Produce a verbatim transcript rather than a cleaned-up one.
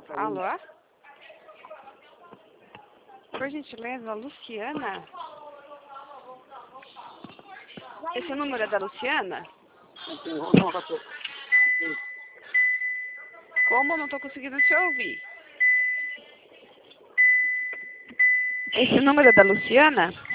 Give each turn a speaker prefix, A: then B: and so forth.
A: Alô? Por gentileza, Luciana? Esse número é da Luciana? Como? Não estou conseguindo te ouvir. Esse número é da Luciana?